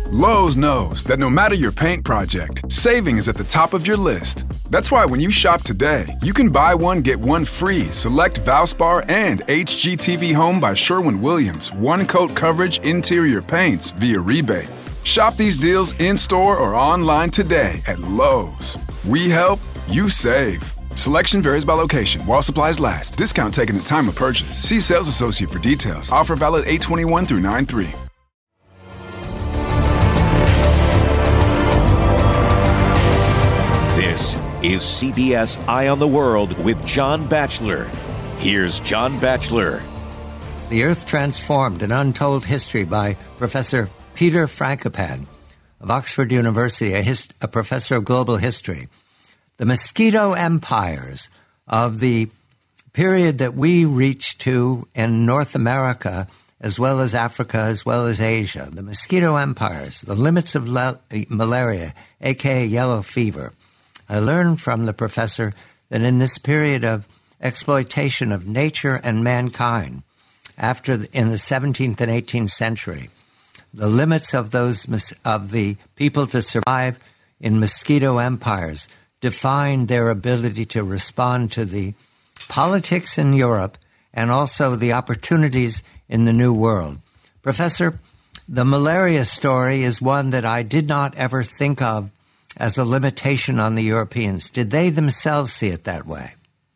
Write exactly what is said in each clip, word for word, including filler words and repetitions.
Lowe's knows that no matter your paint project, saving is at the top of your list. That's why when you shop today, you can buy one, get one free select Valspar and H G T V Home by Sherwin-Williams one-coat coverage interior paints via rebate. Shop these deals in-store or online today at Lowe's. We help, you save. Selection varies by location. While supplies last. Discount taken at time of purchase. See sales associate for details. Offer valid eight twenty-one through nine three. This is C B S Eye on the World with John Batchelor. Here's John Batchelor. The Earth Transformed, an Untold History by Professor Peter Frankopan of Oxford University, a, hist- a professor of global history. The mosquito empires of the period that we reach to in North America, as well as Africa, as well as Asia. The mosquito empires, the limits of le- malaria, a k a yellow fever. I learned from the professor that in this period of exploitation of nature and mankind, after the, in the seventeenth and eighteenth century, the limits of those of the people to survive in mosquito empires defined their ability to respond to the politics in Europe and also the opportunities in the New World. Professor, the malaria story is one that I did not ever think of as a limitation on the Europeans. Did they themselves see it that way?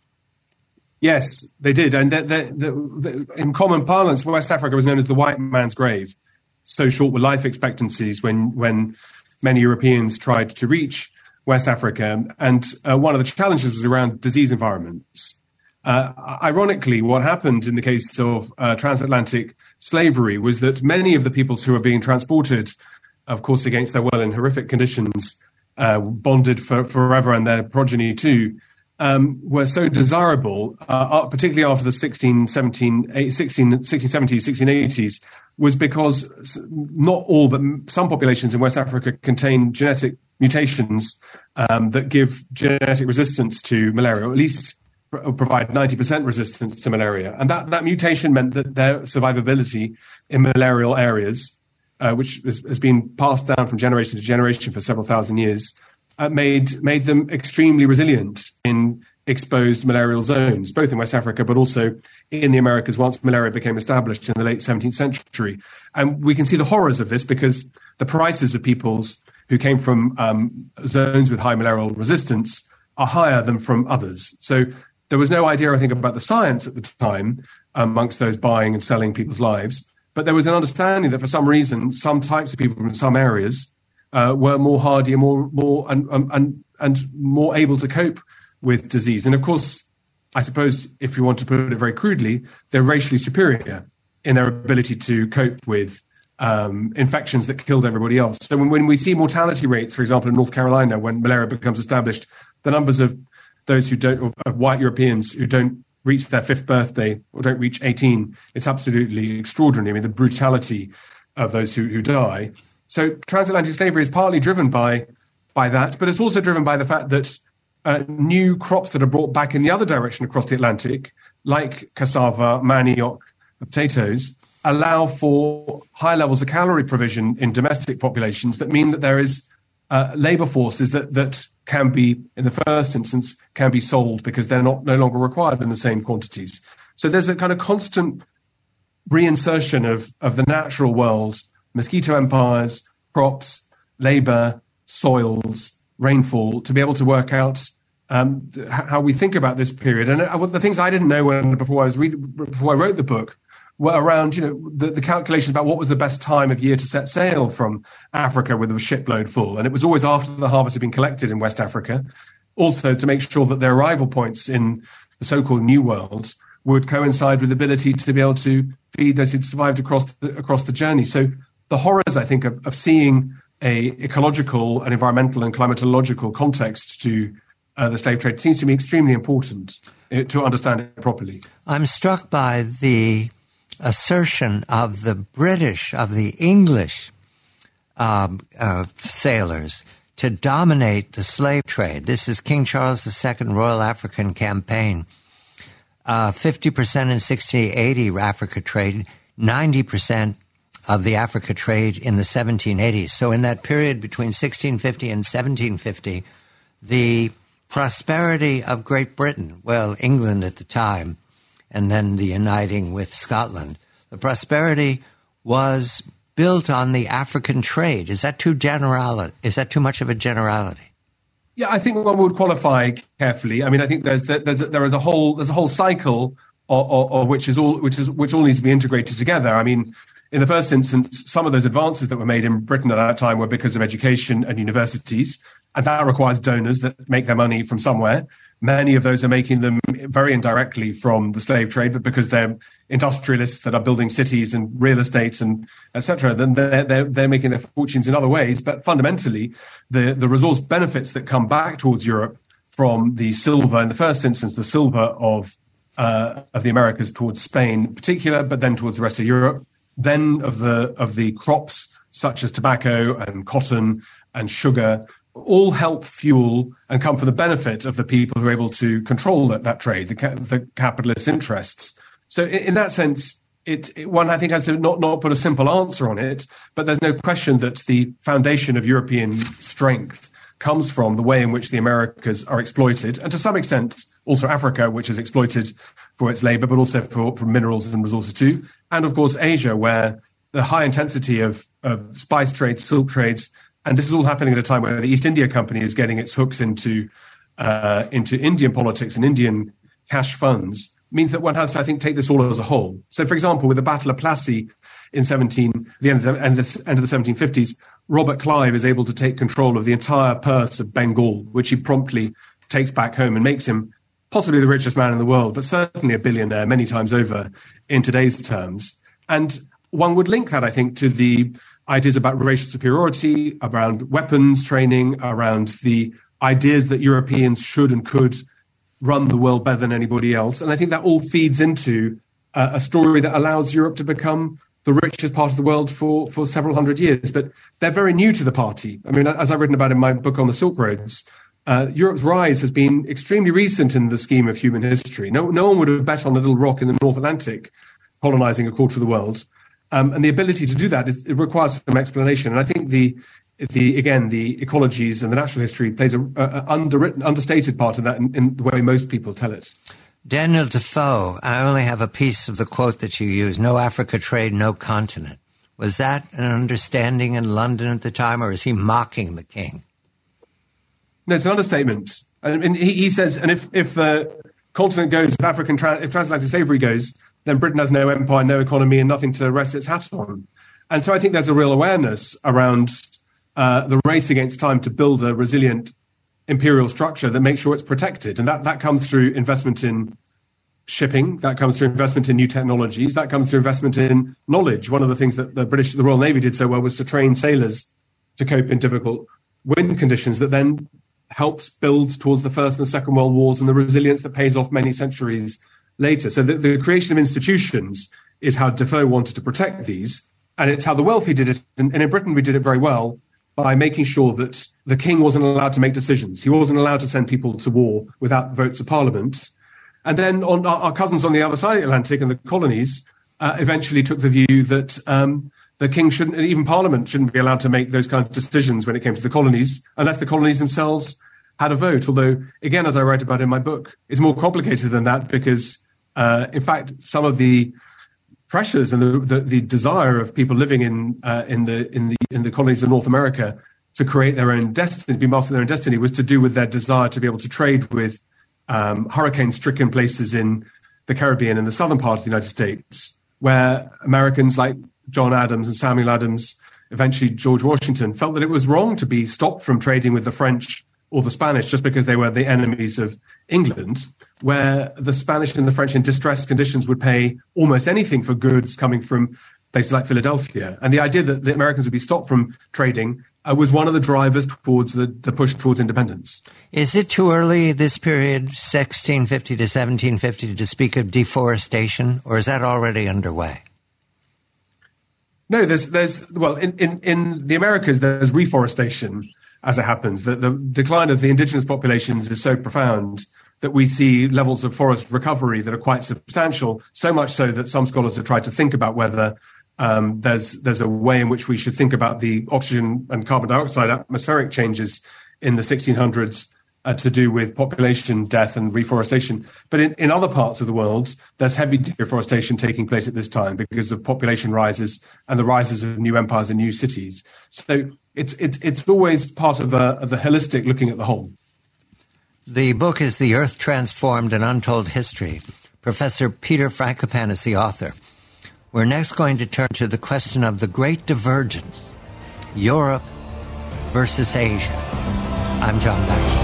Yes, they did. And the, the, the, in common parlance, West Africa was known as the white man's grave. So short were life expectancies when, when many Europeans tried to reach West Africa. And uh, one of the challenges was around disease environments. Uh, ironically, what happened in the case of uh, transatlantic slavery was that many of the peoples who were being transported, of course, against their will in horrific conditions, uh, bonded for forever and their progeny too, um, were so desirable, uh, particularly after the sixteen seventies, sixteen eighties, was because not all, but some populations in West Africa contain genetic mutations um, that give genetic resistance to malaria, or at least provide ninety percent resistance to malaria. And that, that mutation meant that their survivability in malarial areas, uh, which has, has been passed down from generation to generation for several thousand years, uh, made, made them extremely resilient in exposed malarial zones, both in West Africa, but also in the Americas once malaria became established in the late seventeenth century. And we can see the horrors of this because the prices of peoples who came from um, zones with high malarial resistance are higher than from others. So there was no idea, I think, about the science at the time amongst those buying and selling people's lives. But there was an understanding that for some reason, some types of people from some areas uh, were more hardy and more, more and, and, and more able to cope with disease. And of course, I suppose if you want to put it very crudely, they're racially superior in their ability to cope with um, infections that killed everybody else. So when, when we see mortality rates, for example, in North Carolina, when malaria becomes established, the numbers of those who don't, of white Europeans who don't reach their fifth birthday or don't reach eighteen, it's absolutely extraordinary. I mean, the brutality of those who, who die. So transatlantic slavery is partly driven by, by that, but it's also driven by the fact that Uh, new crops that are brought back in the other direction across the Atlantic, like cassava, manioc, potatoes, allow for high levels of calorie provision in domestic populations that mean that there is uh, labor forces that, that can be, in the first instance, can be sold because they're not no longer required in the same quantities. So there's a kind of constant reinsertion of, of the natural world, mosquito empires, crops, labor, soils, rainfall, to be able to work out um, how we think about this period. And uh, the things I didn't know when, before I was reading, before I wrote the book, were around, you know, the, the calculations about what was the best time of year to set sail from Africa with a shipload full. And it was always after the harvest had been collected in West Africa. Also, to make sure that their arrival points in the so-called New World would coincide with the ability to be able to feed those who'd survived across the, across the journey. So the horrors, I think, of, of seeing a ecological and environmental and climatological context to uh, the slave trade seems to me extremely important uh, to understand it properly. I'm struck by the assertion of the British, of the English um, uh, sailors to dominate the slave trade. This is King Charles the Second Royal African Campaign. Uh, fifty percent in sixteen eighty Africa trade, ninety percent of the Africa trade in the seventeen eighties. So in that period between sixteen fifty and seventeen fifty, the prosperity of Great Britain, well, England at the time, and then the uniting with Scotland, the prosperity was built on the African trade. Is that too general? Is that too much of a generality? Yeah, I think one would qualify carefully. I mean, I think there's there's there are the whole there's a whole cycle, or, or, or which is all which is which all needs to be integrated together. I mean, in the first instance, some of those advances that were made in Britain at that time were because of education and universities, and that requires donors that make their money from somewhere. Many of those are making them very indirectly from the slave trade, but because they're industrialists that are building cities and real estate and et cetera, then they're, they're, they're making their fortunes in other ways. But fundamentally, the, the resource benefits that come back towards Europe from the silver, in the first instance, the silver of, uh, of the Americas towards Spain in particular, but then towards the rest of Europe, then of the, of the crops such as tobacco and cotton and sugar, all help fuel and come for the benefit of the people who are able to control that, that trade, the, ca- the capitalist interests. So in, in that sense, it, it one, I think, has to not, not put a simple answer on it, but there's no question that the foundation of European strength comes from the way in which the Americas are exploited, and to some extent also Africa, which is exploited for its labor, but also for, for minerals and resources too. And of course, Asia, where the high intensity of, of spice trades, silk trades, and this is all happening at a time where the East India Company is getting its hooks into uh, into Indian politics and Indian cash funds, means that one has to, I think, take this all as a whole. So, for example, with the Battle of Plassey in seventeen, the end of the, end of the, end of the seventeen fifties, Robert Clive is able to take control of the entire purse of Bengal, which he promptly takes back home and makes him possibly the richest man in the world, but certainly a billionaire many times over in today's terms. And one would link that, I think, to the ideas about racial superiority, around weapons training, around the ideas that Europeans should and could run the world better than anybody else. And I think that all feeds into uh, a story that allows Europe to become the richest part of the world for, for several hundred years. But they're very new to the party. I mean, as I've written about in my book on the Silk Roads, uh, Europe's rise has been extremely recent in the scheme of human history. No, no one would have bet on a little rock in the North Atlantic colonizing a quarter of the world. Um, and the ability to do that, is, it requires some explanation. And I think the, the again, the ecologies and the natural history plays a, a underwritten, understated part of that in, in the way most people tell it. Daniel Defoe, I only have a piece of the quote that you use, no Africa trade, no continent. Was that an understanding in London at the time, or is he mocking the king? No, it's an understatement. And he, he says, and if, if the continent goes, if African, tra- if transatlantic slavery goes, then Britain has no empire, no economy, and nothing to rest its hat on. And so I think there's a real awareness around uh, the race against time to build a resilient imperial structure that makes sure it's protected. And that, that comes through investment in shipping, that comes through investment in new technologies, that comes through investment in knowledge. One of the things that the British, the Royal Navy did so well was to train sailors to cope in difficult wind conditions that then helps build towards the First and the Second World Wars and the resilience that pays off many centuries later. So the, the creation of institutions is how Defoe wanted to protect these, and it's how the wealthy did it. And, and in Britain, we did it very well by making sure that the king wasn't allowed to make decisions. He wasn't allowed to send people to war without votes of parliament. And then on our, our cousins on the other side of the Atlantic and the colonies uh, eventually took the view that um, the king shouldn't, even parliament shouldn't be allowed to make those kinds of decisions when it came to the colonies, unless the colonies themselves had a vote. Although, again, as I write about in my book, it's more complicated than that because Uh, in fact, some of the pressures and the, the, the desire of people living in uh, in the in the in the colonies of North America to create their own destiny, be master of their own destiny, was to do with their desire to be able to trade with um, hurricane-stricken places in the Caribbean and the southern part of the United States, where Americans like John Adams and Samuel Adams, eventually George Washington, felt that it was wrong to be stopped from trading with the French or the Spanish just because they were the enemies of England, where the Spanish and the French in distressed conditions would pay almost anything for goods coming from places like Philadelphia. And the idea that the Americans would be stopped from trading uh, was one of the drivers towards the, the push towards independence. Is it too early, this period, sixteen fifty to seventeen fifty, to speak of deforestation, or is that already underway? No, there's, there's well, in, in, in the Americas, there's reforestation as it happens. The, the decline of the indigenous populations is so profound that we see levels of forest recovery that are quite substantial, so much so that some scholars have tried to think about whether Um, there's there's a way in which we should think about the oxygen and carbon dioxide atmospheric changes in the sixteen hundreds uh, to do with population death and reforestation. But in, in other parts of the world, there's heavy deforestation taking place at this time because of population rises and the rises of new empires and new cities. So it's it's it's always part of, a, of the holistic looking at the whole. The book is The Earth Transformed, An Untold History. Professor Peter Frankopan is the author. We're next going to turn to the question of the Great Divergence, Europe versus Asia. I'm John Batchelor.